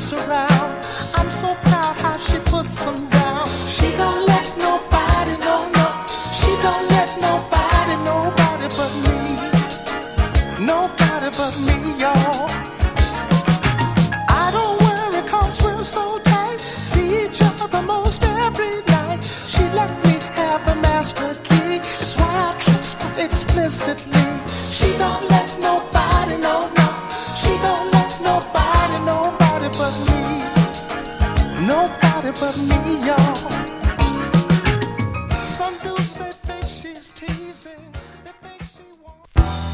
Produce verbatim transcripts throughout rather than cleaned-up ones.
arms around. I'm so proud how she puts them down. She don't let nobody know, no. She don't let nobody, nobody but me. Nobody but me, y'all. I don't worry cause we're so tight. See each other most every night. She let me have the master key. It's why I trust her explicitly. She don't let nobody know, no. She don't let nobody, nobody but me. Nobody but me, y'all. Some dudes, they think she's teasing. They think she won't.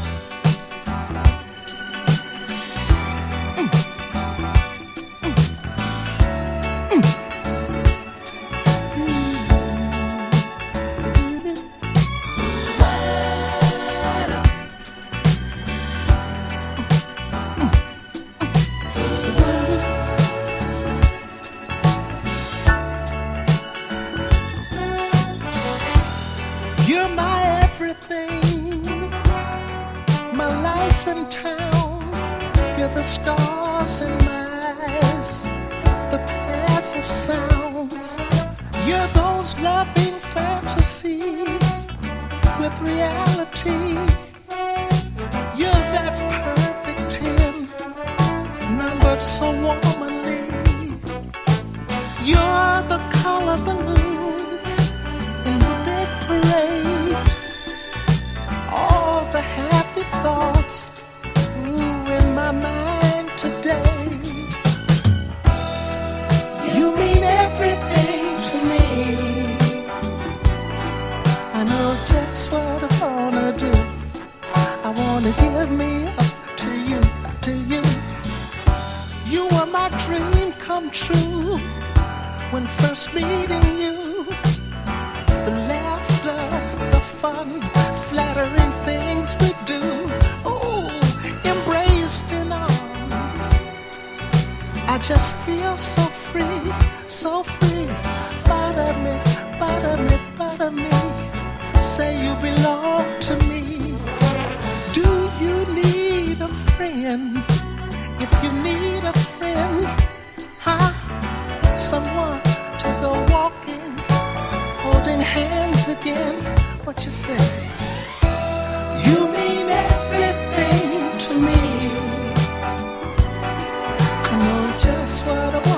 You're my everything, my life in town. You're the stars in my eyes, the pairs of sounds. You're those loving fantasies with reality. You're that perfect ten, numbered so womanly. You're the color balloons in the big parade. All the happy thoughts, ooh, in my mind today. You mean everything to me. I know just what I wanna do. I wanna give me up to you, to you. You were my dream come true when first meeting you. The laughter, the fun, flattering things we do. Oh, embraced in arms. I just feel so free, so free. Butter me, butter me, butter me. Say you belong to me. Do you need a friend? If you need a friend, huh? Someone to go walking, holding hands again. What you say? You mean everything to me. I know just what I want.